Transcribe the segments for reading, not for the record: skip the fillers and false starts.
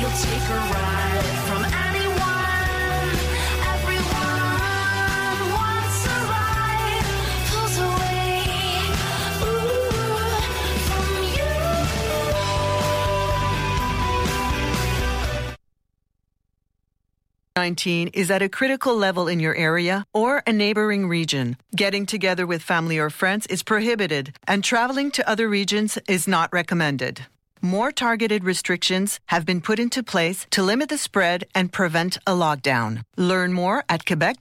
You'll take a ride from anyone. Everyone wants a ride. Pulls away, from you. COVID-19 is at a critical level in your area or a neighboring region. Getting together with family or friends is prohibited, and traveling to other regions is not recommended. More targeted restrictions have been put into place to limit the spread and prevent a lockdown. Learn more at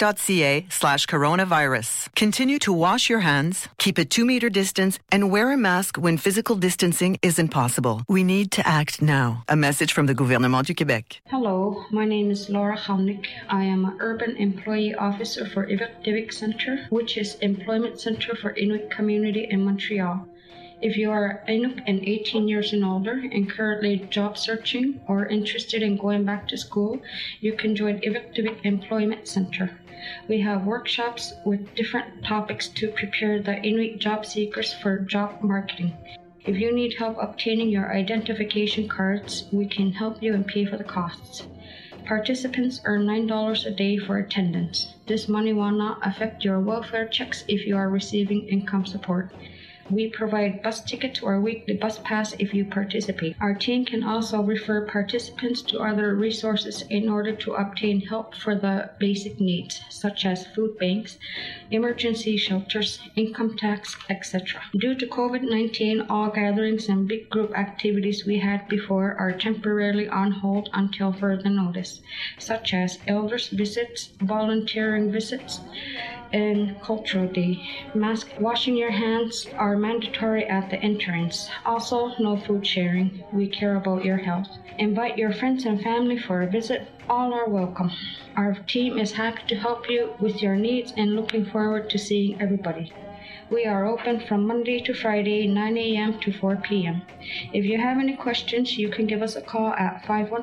quebec.ca/coronavirus. Continue to wash your hands, keep a 2-meter distance, and wear a mask when physical distancing isn't possible. We need to act now. A message from the Gouvernement du Québec. Hello, my name is Laura Hamnick. I am an Urban Employee Officer for Iviktivik Center, which is Employment Center for Inuit Community in Montreal. If you are Inuk and 18 years and older and currently job searching or interested in going back to school, you can join Iviktivik Employment Center. We have workshops with different topics to prepare the Inuit job seekers for job marketing. If you need help obtaining your identification cards, we can help you and pay for the costs. Participants earn $9 a day for attendance. This money will not affect your welfare checks if you are receiving income support. We provide bus tickets or weekly bus pass if you participate. Our team can also refer participants to other resources in order to obtain help for the basic needs, such as food banks, emergency shelters, income tax, etc. Due to COVID-19, all gatherings and big group activities we had before are temporarily on hold until further notice, such as elders visits, volunteering visits, and Cultural Day. Mask washing your hands are mandatory at the entrance. Also, no food sharing. We care about your health. Invite your friends and family for a visit. All are welcome. Our team is happy to help you with your needs and looking forward to seeing everybody. We are open from Monday to Friday, 9 a.m. to 4 p.m. If you have any questions, you can give us a call at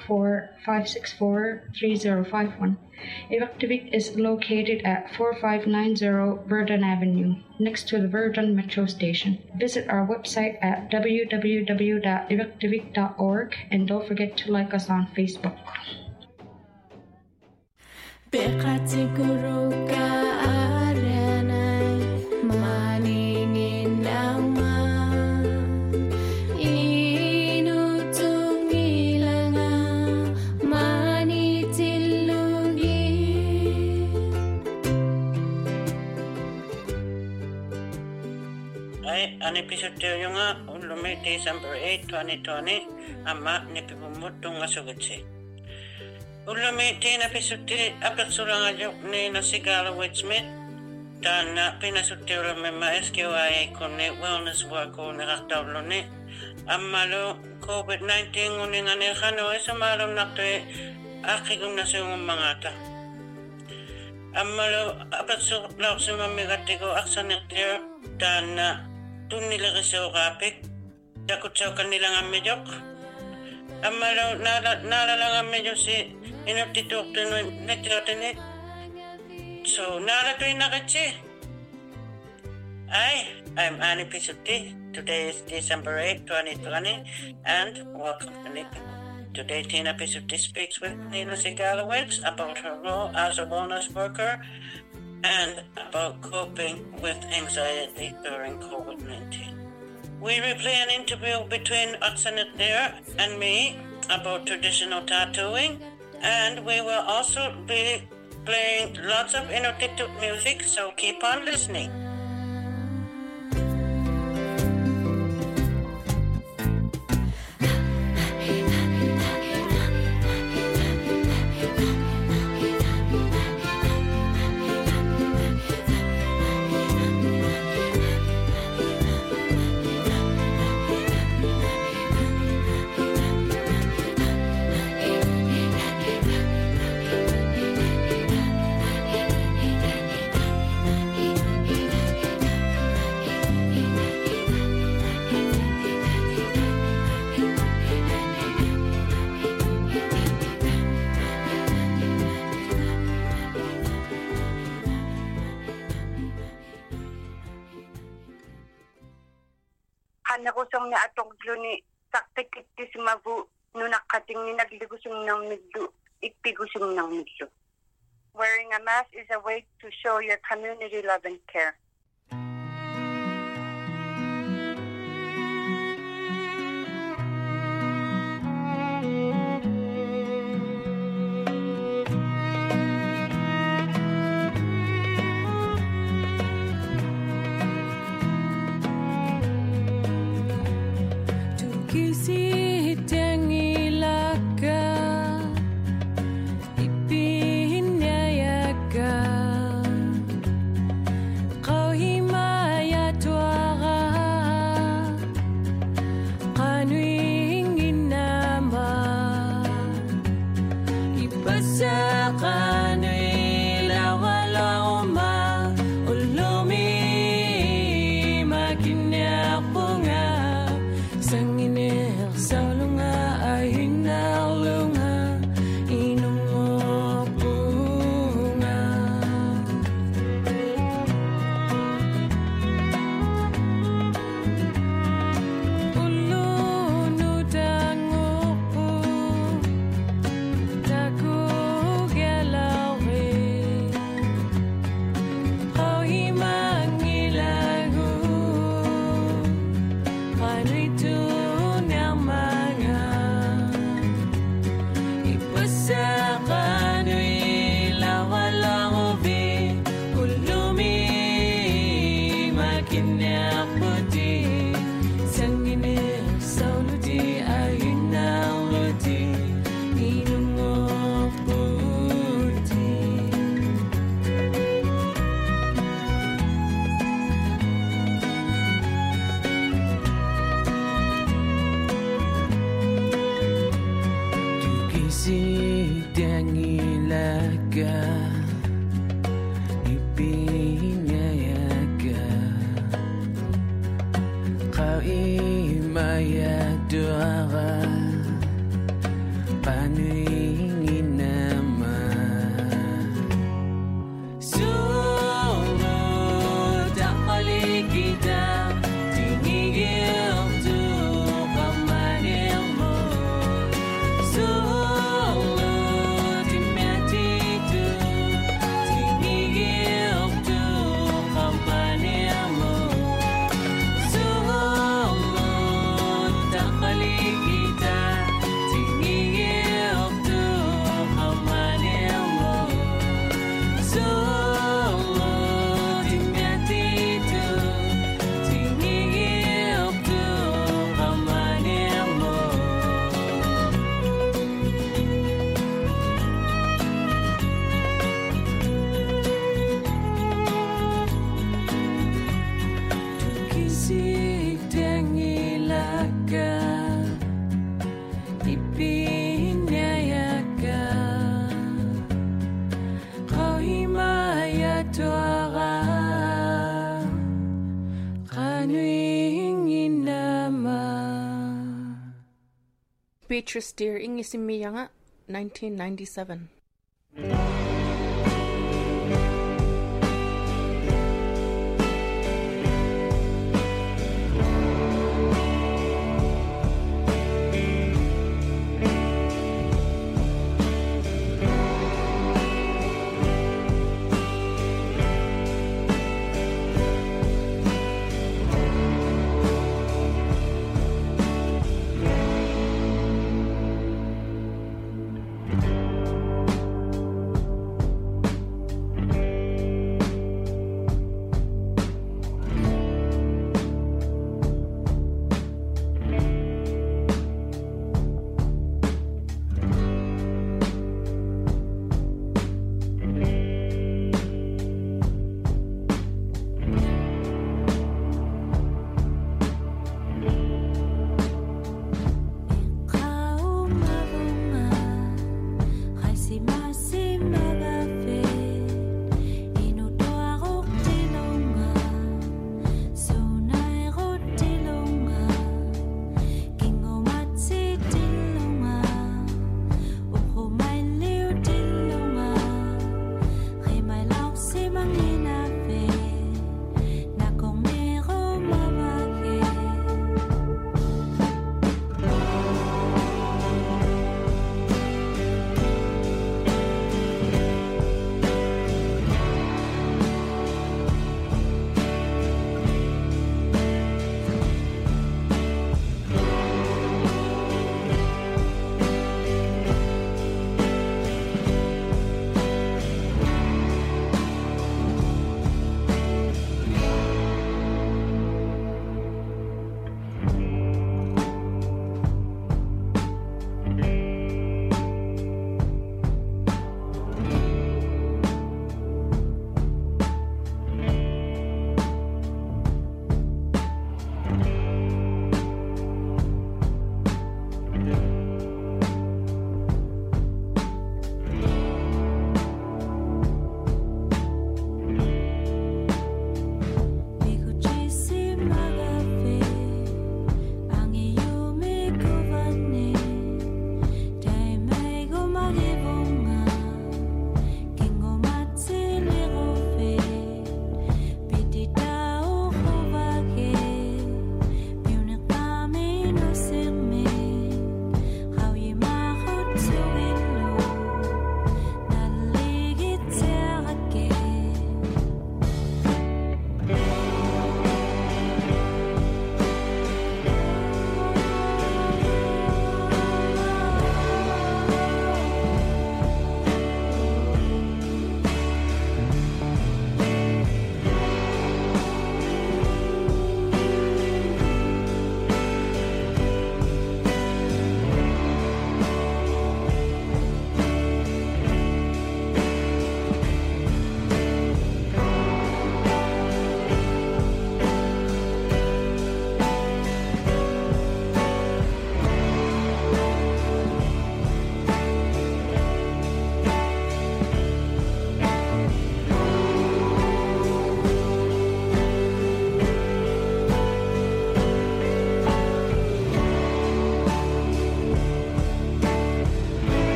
514-564-3051. Iviktivik is located at 4590 Verdun Avenue, next to the Verdun Metro Station. Visit our website at www.iviktivik.org and don't forget to like us on Facebook. An episode yung nga ulumi December 8, 2020 ama ni pipumutong nga sugutsi. Ulumi tin episode apat surang ajo ni nasigala Smith dan na pinasutiro me ma-SQI kuni wellness worker ni raktawlo ni amalo COVID-19 nguni nga ni kano isa malam nakte akigong nasyung mga ta. Amalo apat surang sa mamigatigo aksan nektir dan tun nila kasi kapit dakot sa kanilang amedok amalo nalalang amedok si inutitok to netirotinik so naratoy na kasi I'm Annie Pisuti. Today is December 8, 2020 and welcome to Nick. Today Tina Pisuti speaks with Nina Sigalowicz about her role as a wellness worker and about coping with anxiety during COVID-19. We replay an interview between Aksanet there and me about traditional tattooing, and we will also be playing lots of Inuktitut music, so keep on listening. Nakusong na atong ni saktikit si mabu nunakating ni nagligusong ng midlo, ipigusong ng midlo. Wearing a mask is a way to show your community love and care. Beatrice Deer ingi simmiya nga 1997.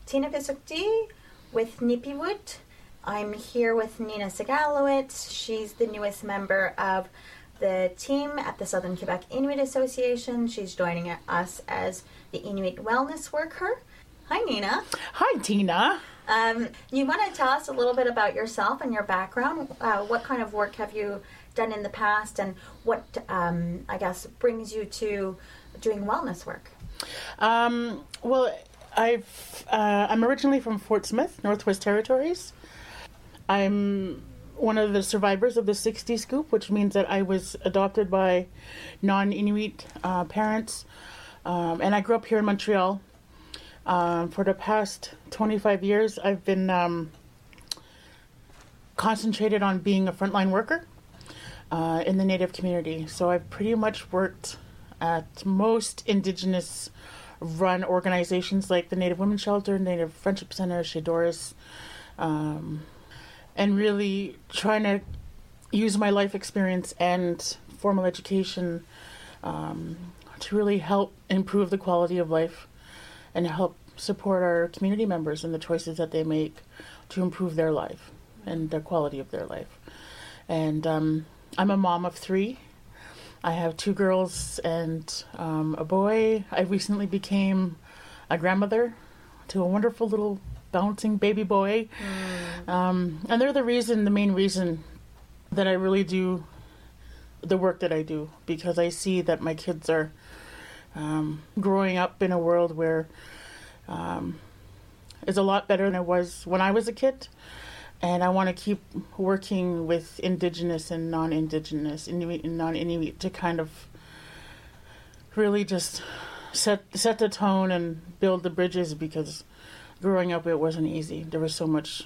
Tina Pisukti with Nipiwood. I'm here with Nina Sigalowitz. She's the newest member of the team at the Southern Quebec Inuit Association. She's joining us as the Inuit Wellness Worker. Hi, Nina. Hi, Tina. You want to tell us a little bit about yourself and your background? What kind of work have you done in the past, and what, I guess, brings you to doing wellness work? Well, I'm originally from Fort Smith, Northwest Territories. I'm one of the survivors of the 60 scoop, which means that I was adopted by non-Inuit parents, and I grew up here in Montreal. For the past 25 years, I've been concentrated on being a frontline worker in the Native community. So I've pretty much worked at most Indigenous run organizations like the Native Women's Shelter, Native Friendship Center, Chez Doris, and really trying to use my life experience and formal education to really help improve the quality of life and help support our community members in the choices that they make to improve their life and the quality of their life. And I'm a mom of 3. I have 2 girls and a boy. I recently became a grandmother to a wonderful little bouncing baby boy. And they're the main reason that I really do the work that I do, because I see that my kids are growing up in a world where it's a lot better than it was when I was a kid. And I want to keep working with Indigenous and non-Indigenous, Inuit and non-Inuit, to kind of really just set the tone and build the bridges, because growing up it wasn't easy. There was so much,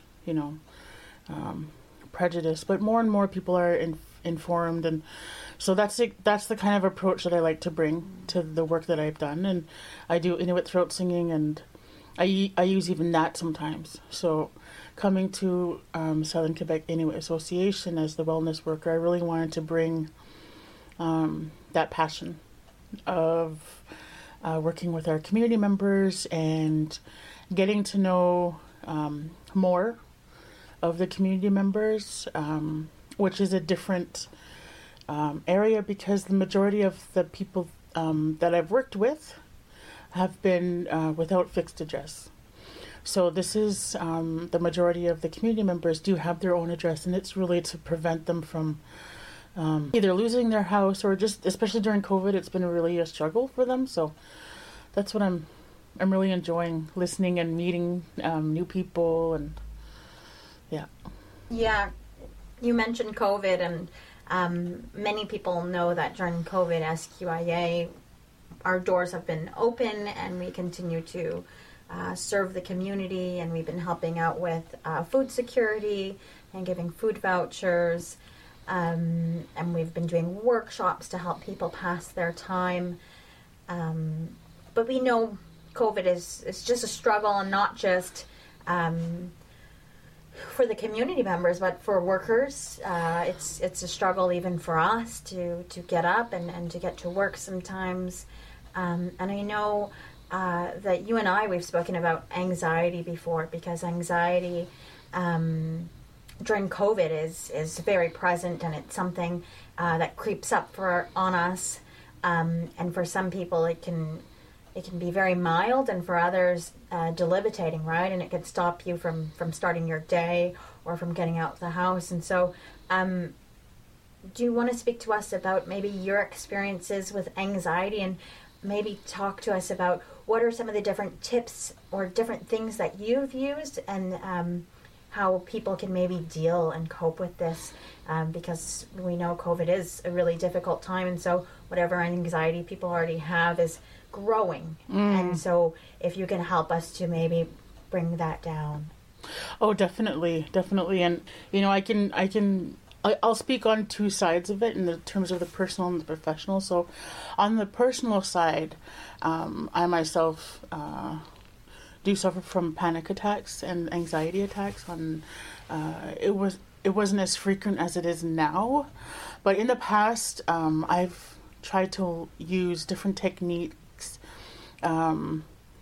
prejudice, but more and more people are informed, and so that's the kind of approach that I like to bring to the work that I've done. And I do Inuit throat singing, and I use even that sometimes. So coming to Southern Quebec Inuit Association as the wellness worker, I really wanted to bring that passion of working with our community members and getting to know more of the community members, which is a different area, because the majority of the people that I've worked with have been without fixed address. So this is the majority of the community members do have their own address, and it's really to prevent them from either losing their house or just, especially during COVID, it's been really a struggle for them. So that's what I'm really enjoying, listening and meeting new people, and yeah. Yeah, you mentioned COVID, and many people know that during COVID, SQIA, our doors have been open, and we continue to serve the community, and we've been helping out with food security and giving food vouchers, and we've been doing workshops to help people pass their time. But we know COVID is just a struggle, and not just for the community members, but for workers. It's a struggle even for us to get up and to get to work sometimes. And I know that you and we've spoken about anxiety before, because anxiety during COVID is very present, and it's something that creeps up on us. And for some people it can be very mild, and for others debilitating, right? And it could stop you from starting your day or from getting out of the house. And so do you want to speak to us about maybe your experiences with anxiety, and maybe talk to us about what are some of the different tips or different things that you've used, and how people can maybe deal and cope with this, because we know COVID is a really difficult time, and so whatever anxiety people already have is growing. And so if you can help us to maybe bring that down. Oh, definitely. And I'll speak on 2 sides of it in the terms of the personal and the professional. So on the personal side, I myself do suffer from panic attacks and anxiety attacks. It wasn't as frequent as it is now, but in the past, I've tried to use different techniques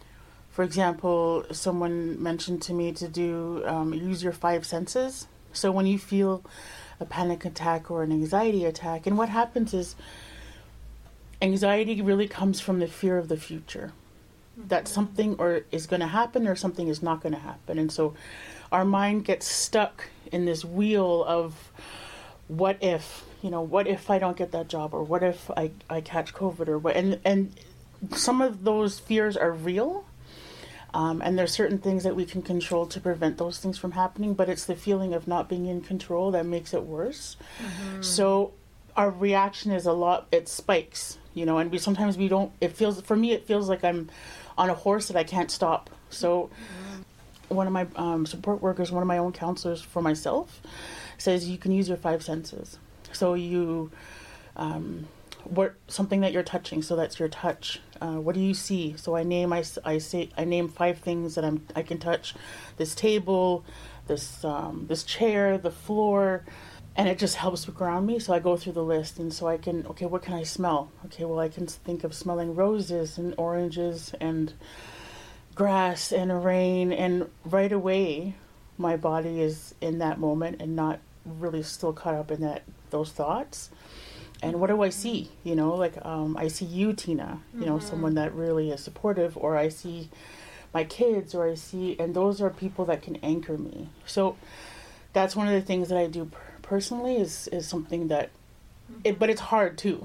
For example, someone mentioned to me to do use your 5 senses. So when you feel a panic attack or an anxiety attack, and what happens is anxiety really comes from the fear of the future, that something or is going to happen or something is not going to happen. And so our mind gets stuck in this wheel of what if, what if I don't get that job, or what if I catch COVID, or what, and some of those fears are real. And there's certain things that we can control to prevent those things from happening, but it's the feeling of not being in control that makes it worse. So our reaction is it spikes, and we don't, for me, it feels like I'm on a horse that I can't stop. So one of my support workers, one of my own counselors for myself, says you can use your 5 senses. So you, something that you're touching, so that's your touch. What do you see? So I name 5 things that I can touch: this table, this chair, the floor, and it just helps ground me. So I go through the list, and so I can, what can I smell? Okay, well, I can think of smelling roses and oranges and grass and rain, and right away my body is in that moment and not really still caught up in those thoughts. And what do I see? I see you, Tina, someone that really is supportive, or I see my kids, and those are people that can anchor me. So that's one of the things that I do personally is something that, but it's hard too,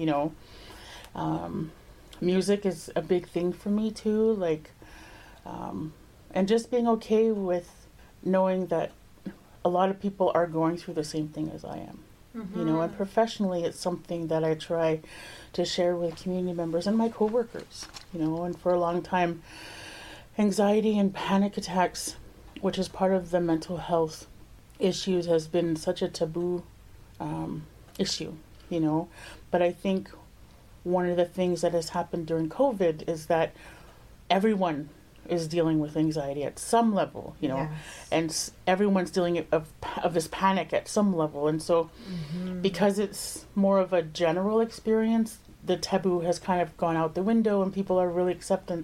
music is a big thing for me too, and just being okay with knowing that a lot of people are going through the same thing as I am. And professionally, it's something that I try to share with community members and my coworkers, and for a long time, anxiety and panic attacks, which is part of the mental health issues, has been such a taboo issue, but I think one of the things that has happened during COVID is that everyone is dealing with anxiety at some level, and everyone's dealing of this panic at some level. And so because it's more of a general experience, the taboo has kind of gone out the window, and people are really accepting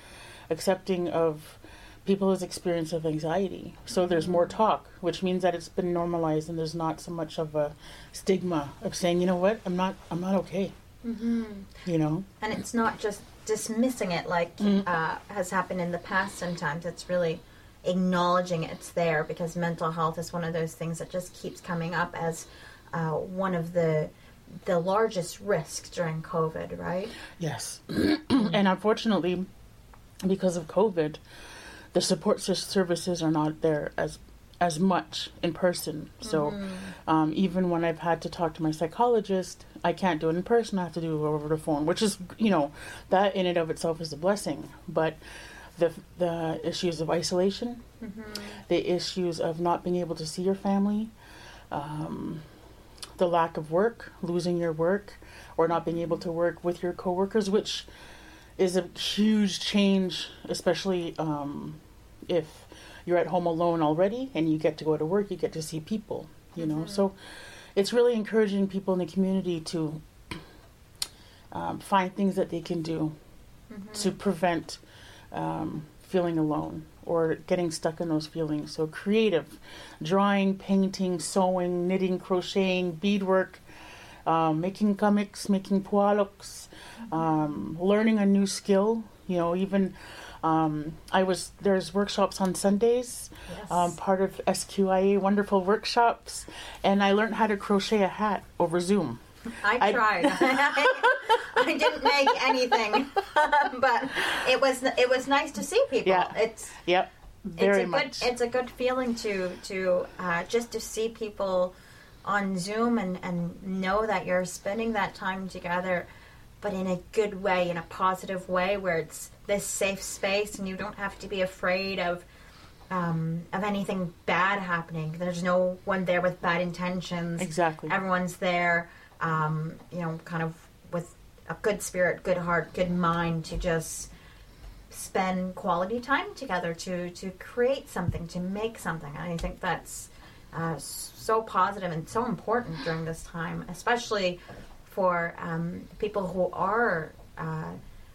of people's experience of anxiety. So there's more talk, which means that it's been normalized, and there's not so much of a stigma of saying, you know what, I'm not okay. And it's not just dismissing it like has happened in the past. Sometimes it's really acknowledging it's there, because mental health is one of those things that just keeps coming up as one of the largest risks during COVID, right? Yes. And unfortunately, because of COVID, the support services are not there as much in person. So even when I've had to talk to my psychologist, I can't do it in person. I have to do it over the phone, which is, that in and of itself is a blessing. But the issues of isolation, the issues of not being able to see your family, the lack of work, losing your work, or not being able to work with your coworkers, which is a huge change, especially if you're at home alone already and you get to go to work, you get to see people, So it's really encouraging people in the community to find things that they can do to prevent feeling alone or getting stuck in those feelings. So creative, drawing, painting, sewing, knitting, crocheting, beadwork, making comics, making pualoks, learning a new skill, even there's workshops on Sundays, part of SQIA Wonderful Workshops, and I learned how to crochet a hat over Zoom. I tried. I didn't make anything, but it was nice to see people. Yeah. Very much. It's a good feeling to just to see people on Zoom and know that you're spending that time together, but in a good way, in a positive way, where it's this safe space and you don't have to be afraid of anything bad happening. There's no one there with bad intentions. Exactly. Everyone's there, kind of with a good spirit, good heart, good mind to just spend quality time together to create something, to make something. And I think that's so positive and so important during this time, especially for people who are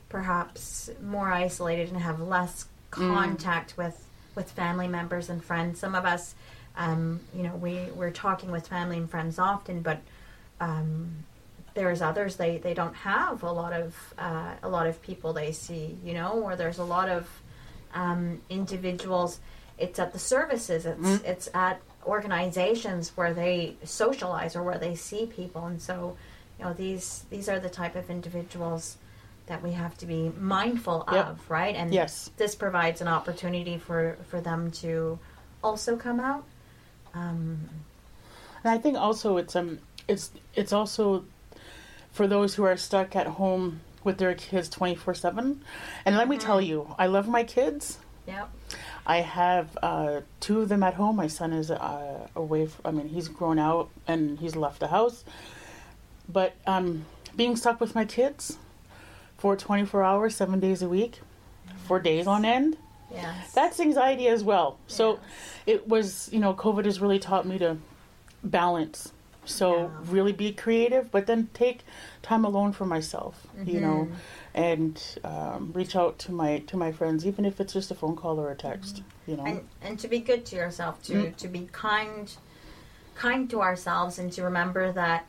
perhaps more isolated and have less contact with family members and friends. Some of us, we're talking with family and friends often, but there's others they don't have a lot of people they see, or there's a lot of individuals. It's at the services, it's at organizations where they socialize or where they see people, and so these are the type of individuals that we have to be mindful of, right? And this provides an opportunity for them to also come out. And I think also it's also for those who are stuck at home with their kids 24/7. And let me tell you, I love my kids. Yep. I have 2 of them at home. My son is away. He's grown out and he's left the house. But being stuck with my kids for 24 hours, 7 days a week, for days on end, that's anxiety as well. So it was, COVID has really taught me to balance. So really be creative, but then take time alone for myself, and reach out to my friends, even if it's just a phone call or a text, And to be good to yourself, to be kind to ourselves, and to remember that,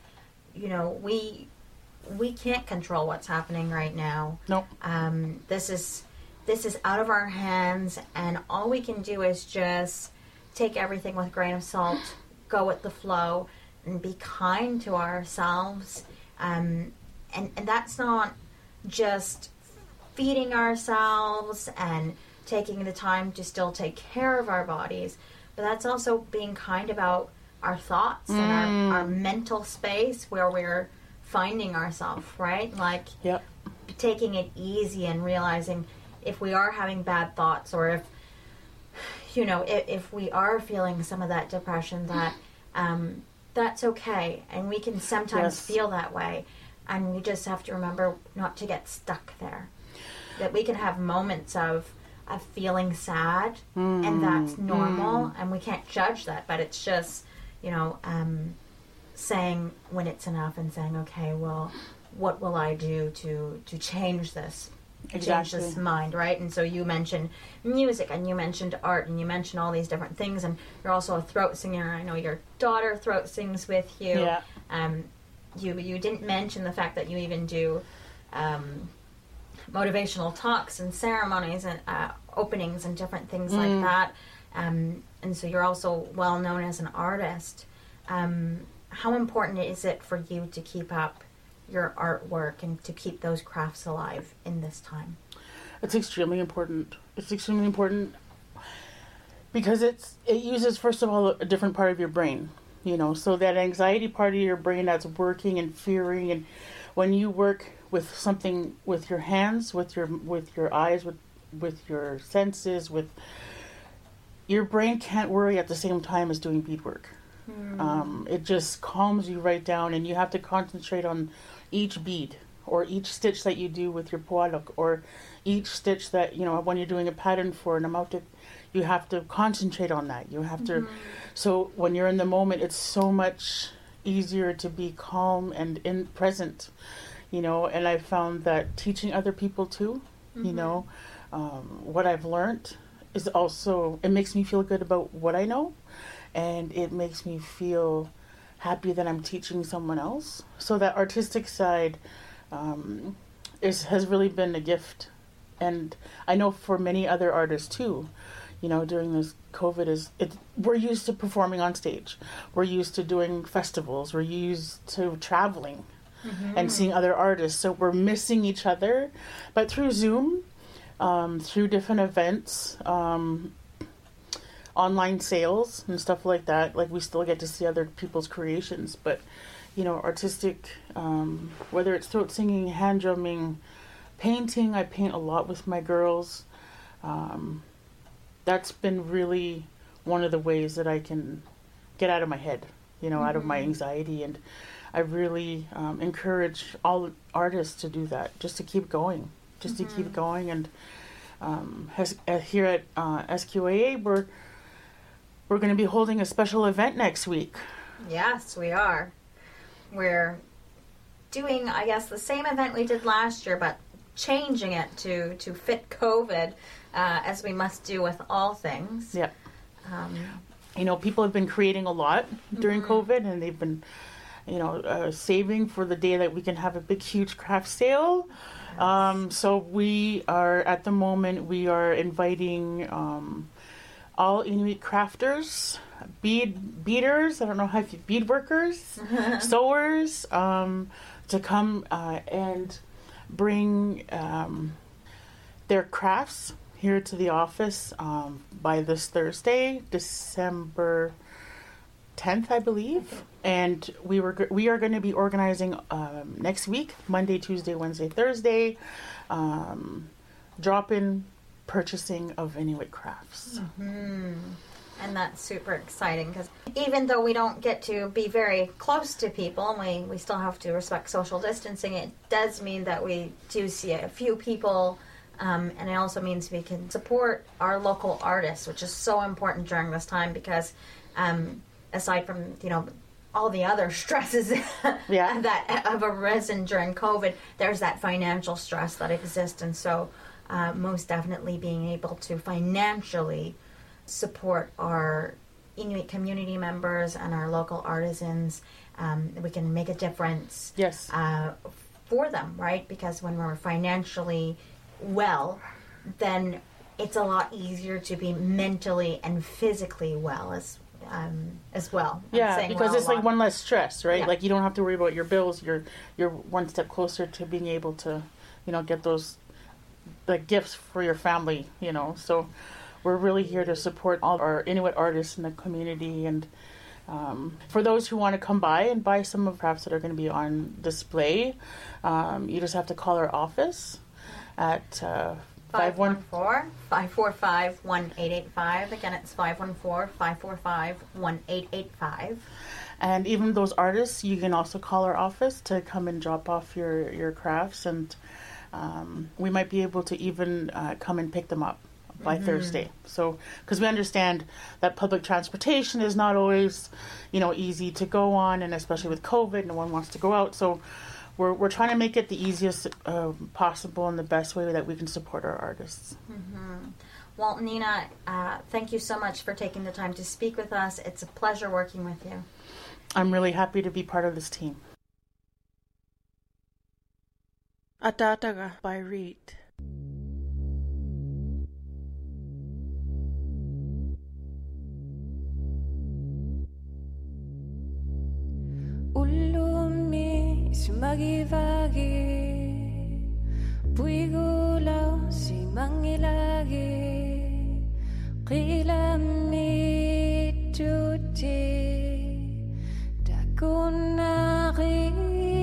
we can't control what's happening right now. No. This is out of our hands, and all we can do is just take everything with a grain of salt, go with the flow, and be kind to ourselves. And that's not just feeding ourselves and taking the time to still take care of our bodies, but that's also being kind about our thoughts and our mental space where we're finding ourselves, right? Like taking it easy and realizing if we are having bad thoughts, or if we are feeling some of that depression, that that's okay, and we can sometimes feel that way, and we just have to remember not to get stuck there. That we can have moments of feeling sad, and that's normal, and we can't judge that, but it's just saying when it's enough, and saying, okay, well, what will I do to change this? Change this mind, right? And so you mentioned music, and you mentioned art, and you mentioned all these different things, and you're also a throat singer. I know your daughter throat sings with you. Yeah. You didn't mention the fact that you even do motivational talks and ceremonies and openings and different things like that. And so you're also well known as an artist. How important is it for you to keep up your artwork and to keep those crafts alive in this time? It's extremely important. It's extremely important because it uses, first of all, a different part of your brain, so that anxiety part of your brain that's working and fearing, and when you work with something with your hands, with your eyes, with your senses, with your brain can't worry at the same time as doing beadwork. It just calms you right down, and you have to concentrate on each bead or each stitch that you do with your pualok, or each stitch that, when you're doing a pattern for an amautic, you have to concentrate on that. You have to, so when you're in the moment, it's so much easier to be calm and in present, and I've found that teaching other people too, what I've learned is also, it makes me feel good about what I know, and it makes me feel happy that I'm teaching someone else. So that artistic side has really been a gift. And I know for many other artists too, during this COVID, we're used to performing on stage. We're used to doing festivals. We're used to traveling and seeing other artists. So we're missing each other. But through Zoom, through different events, online sales and stuff like that, like we still get to see other people's creations. But artistic, whether it's throat singing, hand drumming, painting, I paint a lot with my girls. That's been really one of the ways that I can get out of my head, out of my anxiety, and I really encourage all artists to do that, just to keep going, to keep going. And here at SQAA, we're going to be holding a special event next week. Yes, we are. We're doing, I guess, the same event we did last year, but changing it to fit COVID, as we must do with all things. Yeah. People have been creating a lot during COVID, and they've been, saving for the day that we can have a big, huge craft sale. So we are, at the moment, we are inviting all Inuit crafters, beaders, I don't know how you, bead workers, sewers, to come and bring their crafts here to the office by this Thursday, December 10th, I believe. And we are going to be organizing next week, Monday, Tuesday, Wednesday, Thursday, drop-in purchasing of Inuit crafts. Mm-hmm. And that's super exciting, because even though we don't get to be very close to people, and we still have to respect social distancing, it does mean that we do see a few people, and it also means we can support our local artists, which is so important during this time, because aside from, all the other stresses that have arisen during COVID, there's that financial stress that exists, and so most definitely being able to financially support our Inuit community members and our local artisans, we can make a difference for them, right? Because when we're financially well, then it's a lot easier to be mentally and physically well as well. Yeah, because it's like one less stress, right? Yeah. Like you don't have to worry about your bills. You're one step closer to being able to, get those gifts for your family, So we're really here to support all our Inuit artists in the community, and for those who want to come by and buy some of the crafts that are going to be on display, you just have to call our office at 514-545-1885. Again, it's 514-545-1885. And even those artists, you can also call our office to come and drop off your crafts, and we might be able to even come and pick them up by Thursday. So, because we understand that public transportation is not always, easy to go on, and especially with COVID, no one wants to go out. So we're trying to make it the easiest possible and the best way that we can support our artists. Mm-hmm. Well, Nina, thank you so much for taking the time to speak with us. It's a pleasure working with you. I'm really happy to be part of this team. Atataga by Reed. Ulumi sumagivagi puigulaw si mangilagi qilami tuti dakunaki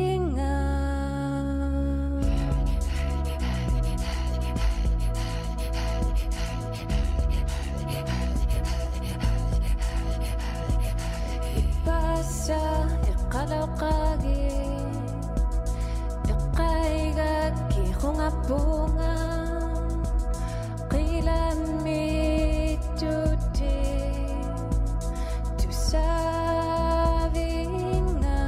qalaqagi iqaigaki khungabunga qilami tuti tusavinga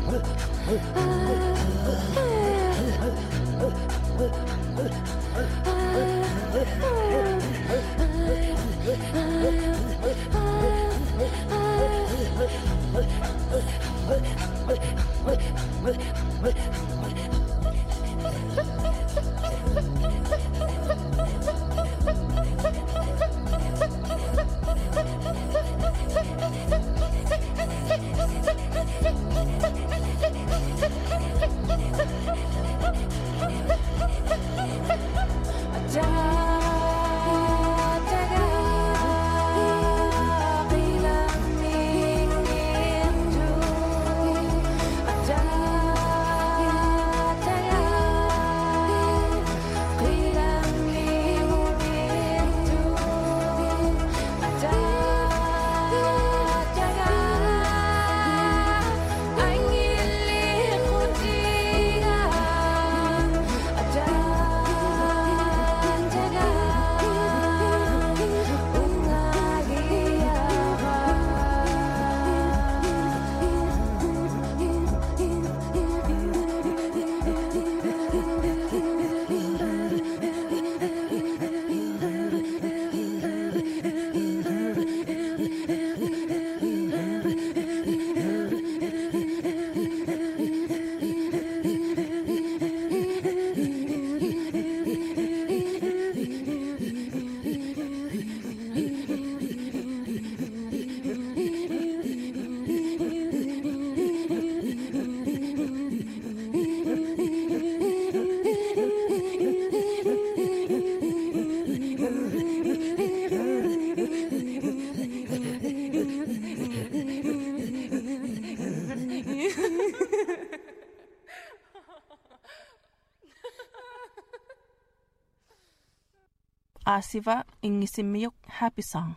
Asiva ingisimiyok happy song.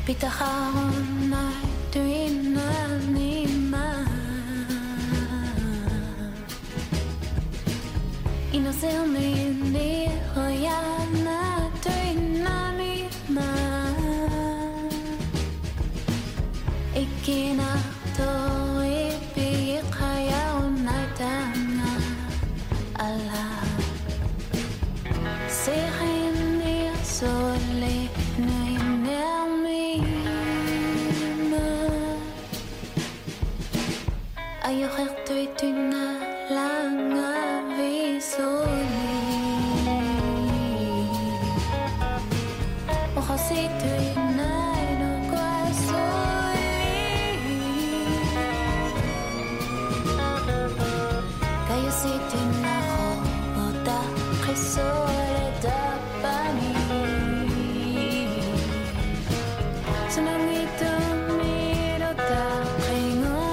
비타하온 날 두인나니마 이노셀미니 호야나 두인나니마 이키나 도이비카야온 날다나 알라 세히니 솔리 Ayo rectui tu na langa visoli O hasi tu na no quasoli Kayo si tu na ho Oda krisore da pani Sunangito miro da kringon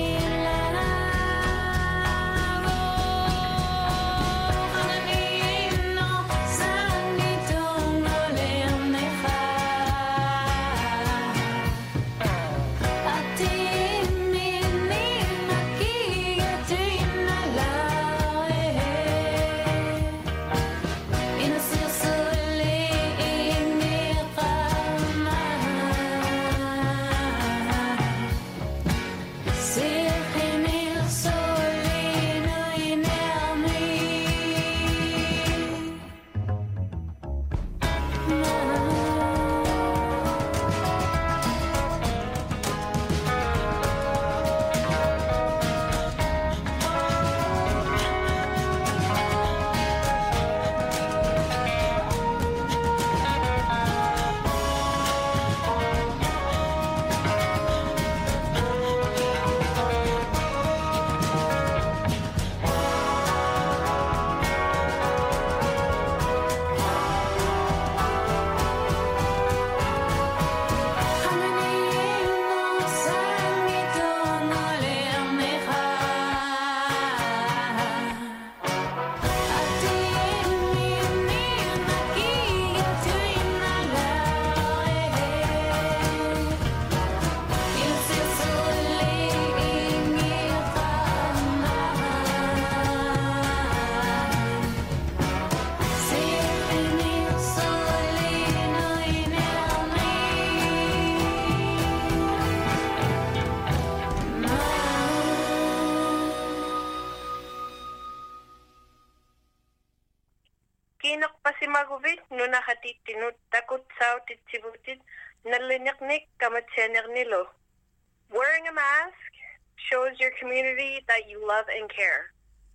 Magovit no nakatitinut takot sautit sibutit naliniknik kamatsenernilo. Wearing a mask shows your community that you love and care.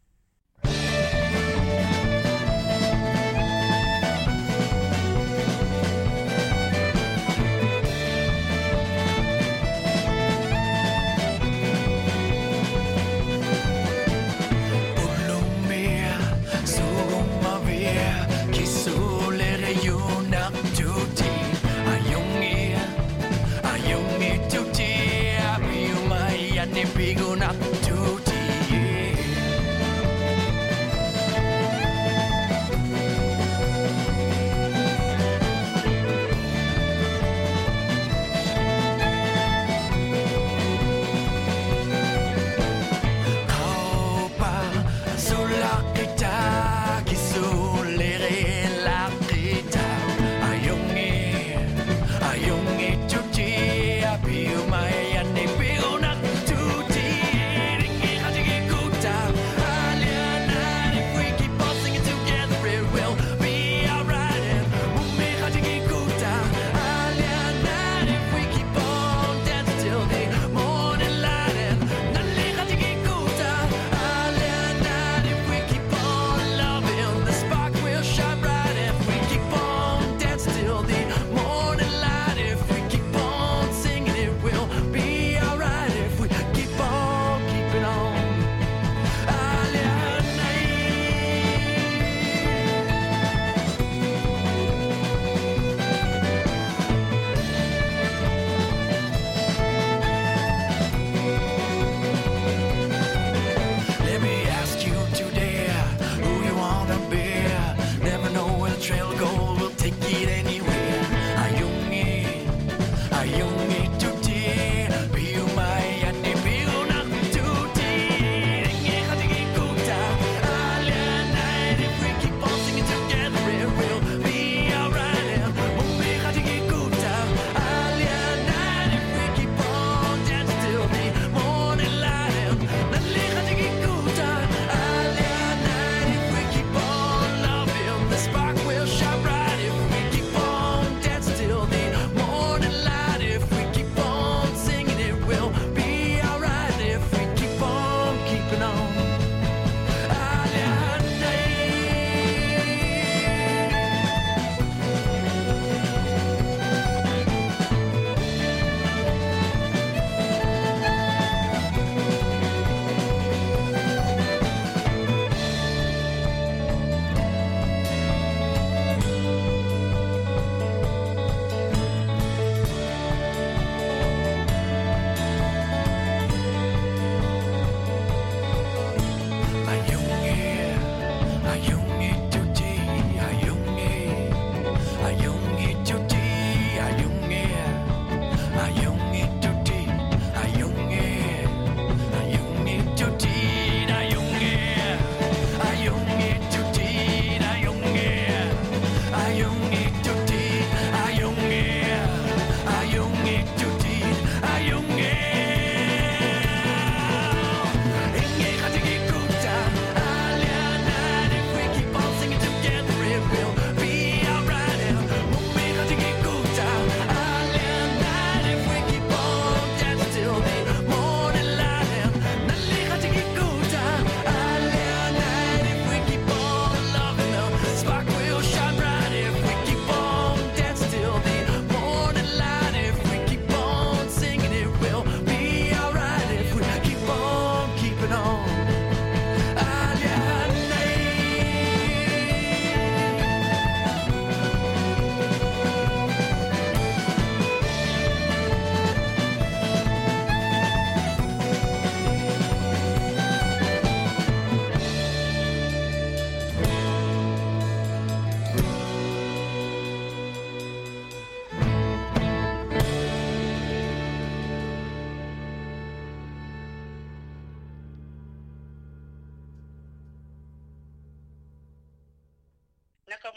Bigo na tuti Kau pa sulak kita kisulere la kita ayungi tuti abiu mai ane bigo na be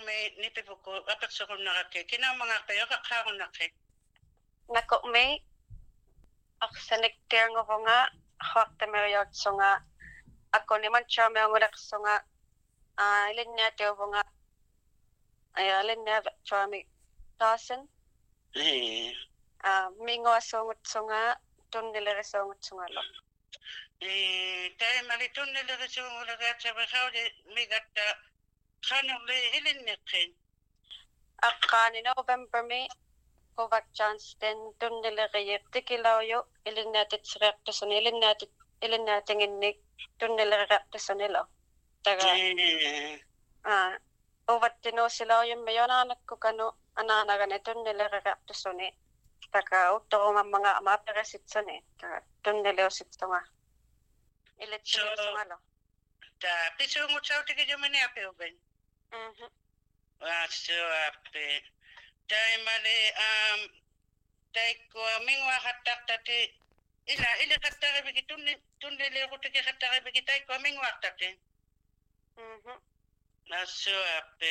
may nipipuko apaksokon nakake kinamanga kayo kakakon nake Nako may aksanikter ngo nga hak tameriyot so nga ako ni man siya may ngulak so nga ilin niya tiyo nga ilin niya chami tasen mingo asongot so nga tun nila resongot so nga lo tayo malitun nila resongot lagat sa bakaw di migata kanong ilin niya kin ni November may Kovac Johnston tun nila kaya tikilaw yo ilin natin sa reptason ilin natin inig tun nila reptason nila taga Ovat tino sila yung mayon anak ko kano anana ganito nila reptason taga utto ko mga maperesit son taga tun nila sit so nga ilit so nga lo ta piso mo sa tige yo mani ape oben so ape tay mali tay ko mingwa katak tati ila katak bigi tunle ko tige katak bigi tay ko mingwa tati so ape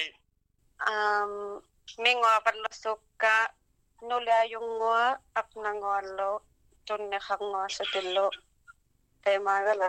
mingwa parlasok ka nula yung ngwa ap nangwalo tunne khangwa sa tilo tay magala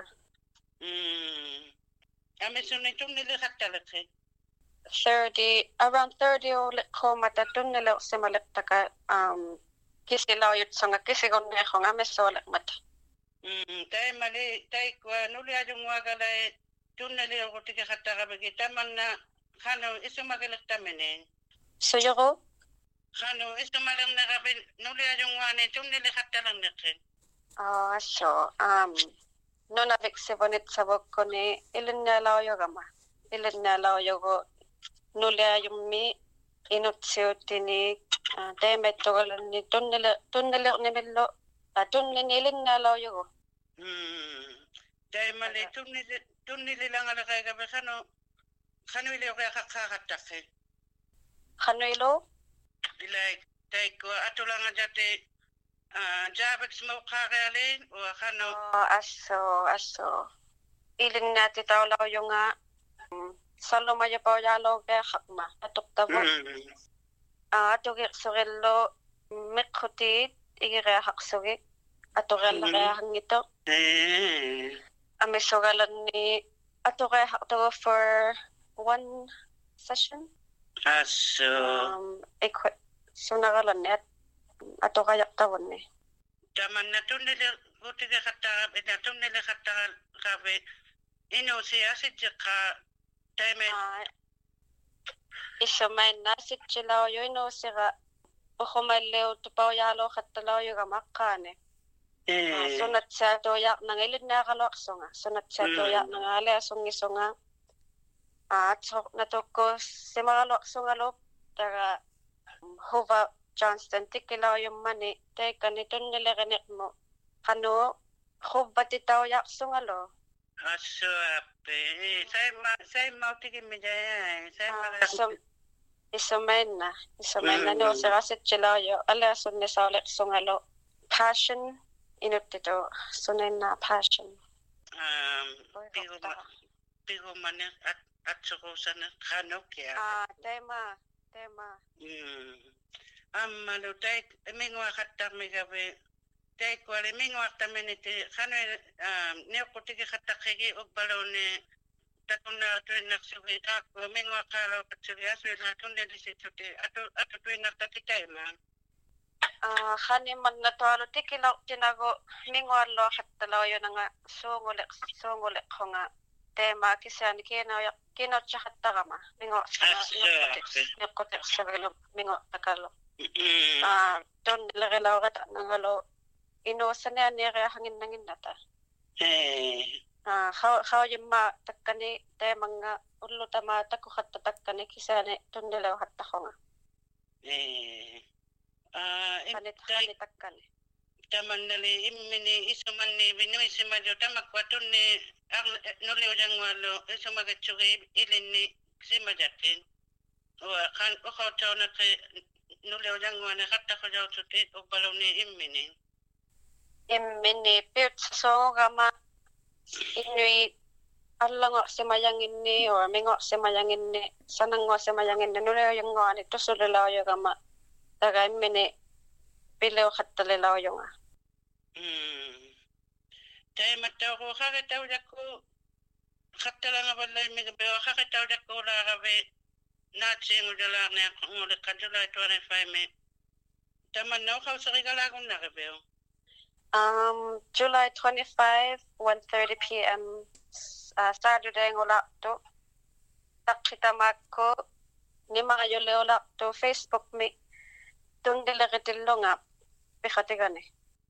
ame sunay tunle katak around 30 ulit ko matatun nila si maliktaka kisilaw yun sa nga kisigon na ako nga mesolak mata. Tay mali, tay kwa nuliya yung wagalay tun nila ako tiga kataka bagi taman na kano isumagalak tamin So yoko? Kano isumalang nakabin nuliya yung wane tun nila katalang nakin. So no naviksibonit sa wag ko ni ilin na lao yoga ma. Ilin na lao yogo nulia yung mi inut siyo tini deme togalan ni tunnele ni millo tunnelin na law yugo dai mali tunnele lang ala kay gabe kano ile ko kakakatak kano ilo like dai ko atulang jate jabek mo kagalin o kano aso ilin na titaw law yung salo maya pa yalo be hakma atok tabo atok sorello mekoti igire haksoge atorel ga hangito ame sogalan ni atoke hakto for one session sunagalan net atoka yaktawon ni daman na tunile utiga kata tunile kata kabe ino siya ka Isamain na si Chilaw yun no sira ukumalew tupaw yalo katalaw yung amakane. Sunat sa toyak ng ilid na kalokso nga. Sunat sa toyak ng ale asong iso nga. At so natuko si makalokso nga lop. Tara Hova Johnston tikilaw yung mani. Teka nito nilirinik mo. Kano Hova titaw yak so nga lo. So saya mau tinggi menjaya. Isamain na no sa kasit sila yo ala sunne sa ulit sungalo passion inutito sunay na passion pigo man at sukusan kano kaya tema malu tay mingwa katak migabe tay kwale mingwa taminiti kano ne ko tigi katak higi og balone tatuna tuin naksugi ako mingwa kalo katsurias wala tunde disituti ato tuin naktatitay man khani man natalo tikilaw tinago mingwa lo hattalaw yo nga sungulek ko nga tema kisan kino chahatta kama mingwa nikotek sa mingwa takalo ton lagalaw kata nangalo inosan na nire hangin nangin nata how yung ma takkani te mga ulo tama takko hatta takkani kisane tundilaw hatta ko nga kanit takkani taman nali imini isuman ni binu isimadyo tamakwatun ni nuliw jang walo isumagatsugi ilin ni simajatin kan ukaw taw na kay nuliw jang wana hatta ko jaw tuti o balaw ni imini pirt so gama inui allango simayangin or mingo simayangin sanango simayangin nulo yung ngani to sulalaw yung ama tagay mini pileo khatalelaw yung tay mataw ko kakataw dako khatalanga balay mi beo kakataw dako la gabe natsing udala na ngol kadula 25 me taman no ka sa regala ko na beo July 25 1:30 p.m. Saturday ngolakto takita makko ni mga yole olakto Facebook mi tundelegetillo nga pikatigane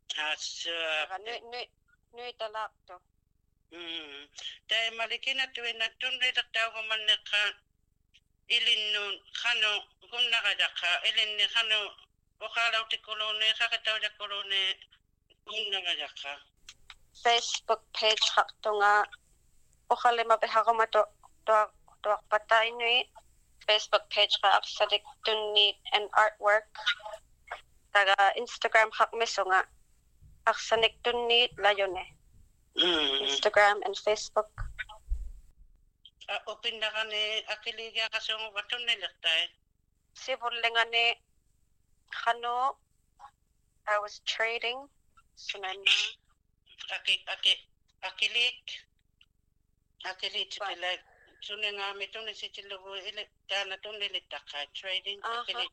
nui talakto tay malikina tuina tundelaktaw ko man ka ilin khano kunna ka ilin ni khano okalaw tikolone kakataw dakolone kunna ka Facebook page hakto nga okale mabehako mato to patay ni Facebook page ka aksadik tunni and artwork taga Instagram hak meso nga aksanik tunni layone Instagram and Facebook open na kani akiliga kasong baton nilaktay sibulengane khano I was trading sunana akilik pala sunenga mito ni si tilugo ile dana tun nilitaka trading akilik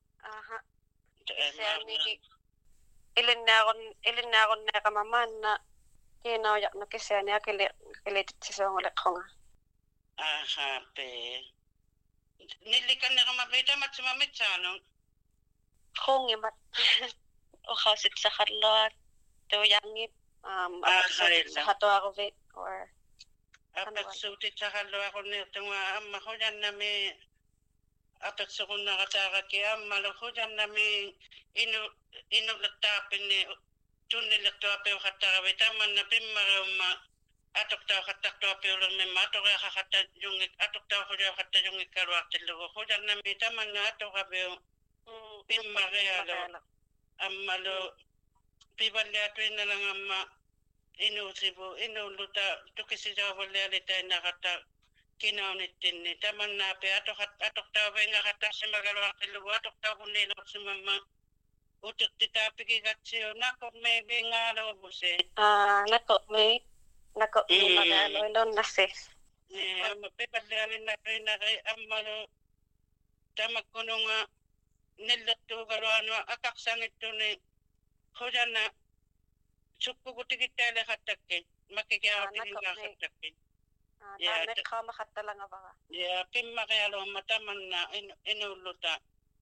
ilin na kon na kamaman na kinaw yak na kisya ni akilit si song ulit ko nga pe nilikan na kamabita matsumamit sa ano kung imat o kasit sa kadlot to yangit sa hato ako vet or apat suti sa kadlo ako nito nga amma ko dyan na may apat sa kung nakataka kaya malo ko dyan na may inulatapin ni tunilagtapin o katawit aman na pimaraw atok tao kataktopi ulang may matok ya kakata yung atok tao ko dyan kata yung ikarwak tilugo ko dyan na may taman na atok kabe pimaraw amalo pibaliatuin na lang ama inusibo inuluta tukisi jawa balita nakata kinaunitin ni taman na pe atok tao nga kata si magalwak tilugo atok tao kunilok si mama utuk titapi kigatsiyo nakok may bingalo buse nakok may magalo ilon nasi mapipalialin na kayo na kay amalo tamak kuno nga nilatu garuano akaksang ito ni kuya na supuguti kita lahatake makikiawin nga katake makatala nga ba pimma kaya lo mataman na inuluta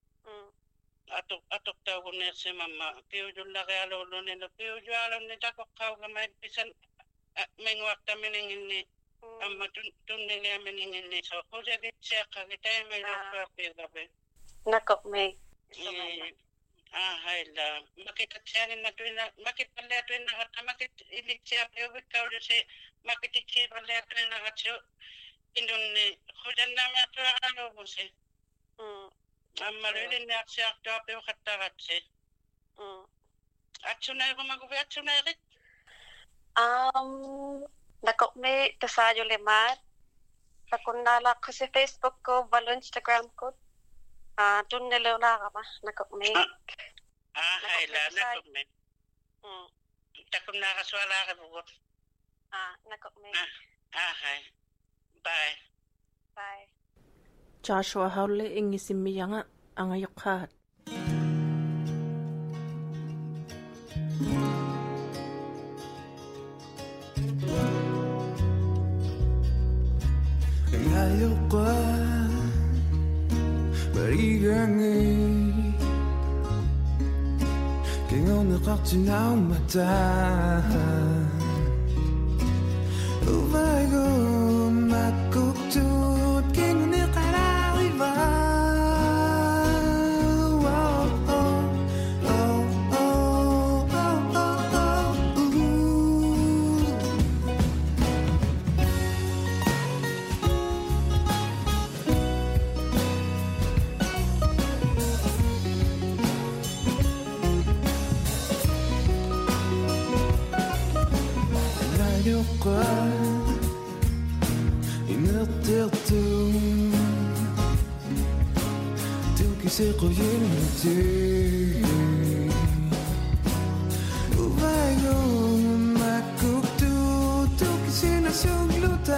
atok tao ko na si mama piyo la kaya lo nilo piyo alam ni takok kaw ka may pisan may ngwak kami ningin ni ama tunili amin ningin ni so kuya siya kakita may lakwa piyo gabi nakok may hayla makita siya na tuina makita le tuina kata makit ilik siya piyo bikaw si makiti siya le tuina katyo indun ni kuya na matwa ano po si amalilin na siya to piyo katagatsi at sunay ko magubi at sunay rin nakok may tasayo limat pakunala ko si Facebook ko balo Instagram ko tunnelo na ka pa nakok may hayla nakok may takon na kaswala ka bugot nakok may hay bye Joshua haule ingi simiyanga angayokhat Ngayokwa barigangi Kingaw nakakchinaw mata Uvago makuktut Kingaw nikarawiba siqo yinti uvayo makuktu tukisina sugluta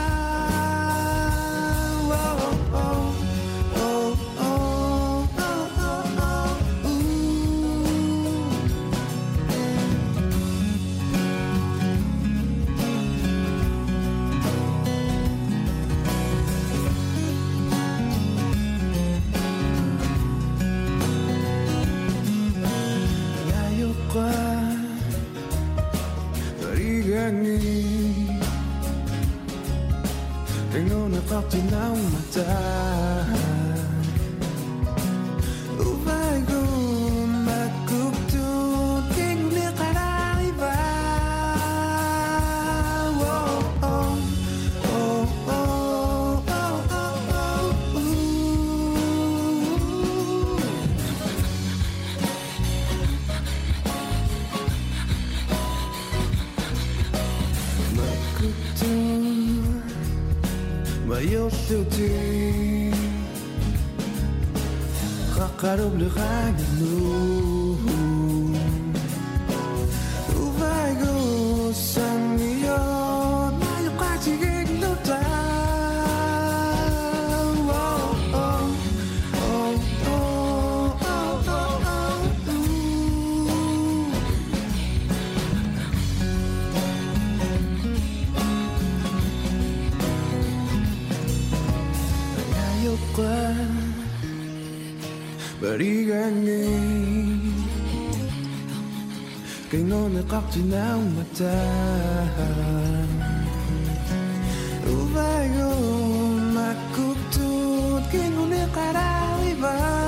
Now قرب لغاية النور وفايقو السميات ما يبقى تيجيك لوتا لا يبقى بريغاني كي نقاقتنا ومتى وفايو ما كنتو كي نقاقتنا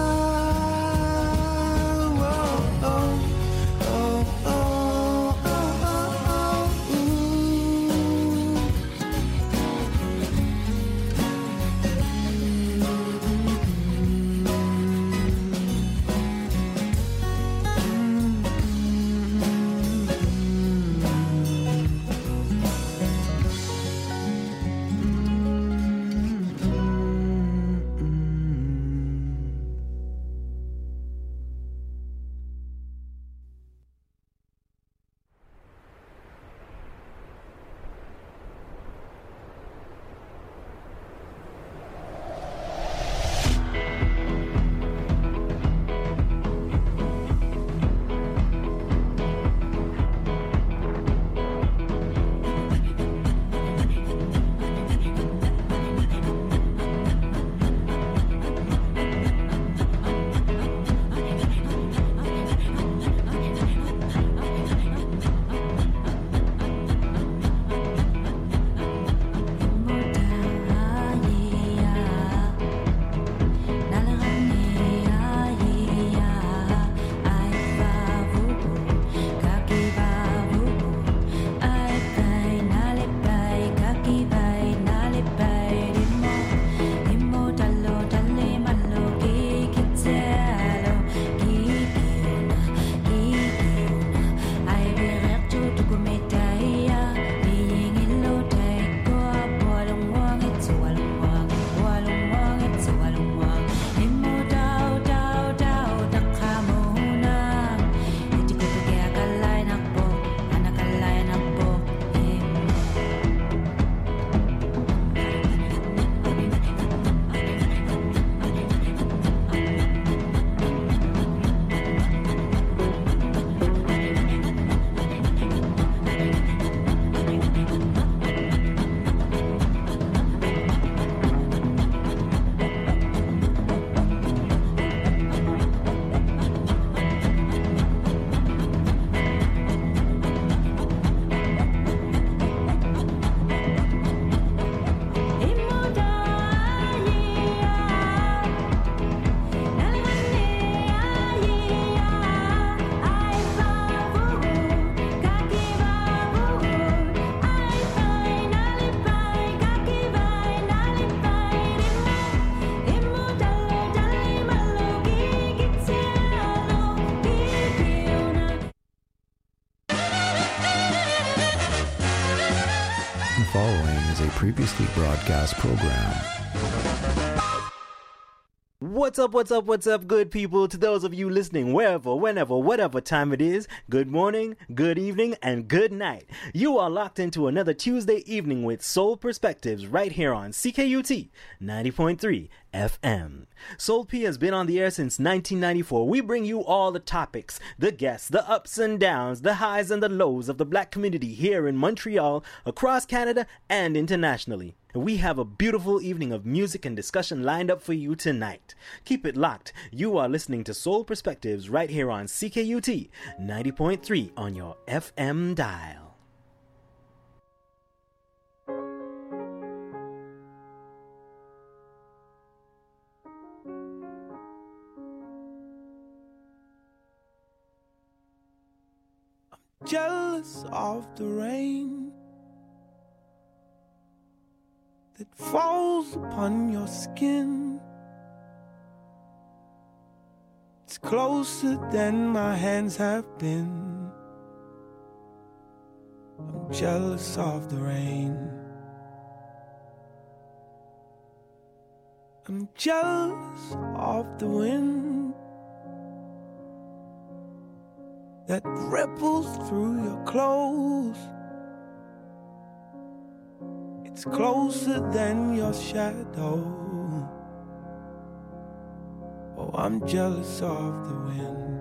Previously broadcast program. What's up, good people? To those of you listening, wherever, whenever, whatever time it is, good morning, good evening, and good night. You are locked into another Tuesday evening with Soul Perspectives right here on CKUT 90.3 FM. Soul P has been on the air since 1994. We bring you all the topics, the guests, the ups and downs, the highs and the lows of the black community here in Montreal, across Canada, and internationally. We have a beautiful evening of music and discussion lined up for you tonight. Keep it locked. You are listening to Soul Perspectives right here on CKUT 90.3 on your FM dial. I'm jealous of the rain that falls upon your skin. It's closer than my hands have been. I'm jealous of the rain. I'm jealous of the wind that ripples through your clothes. It's closer than your shadow. Oh, I'm jealous of the wind.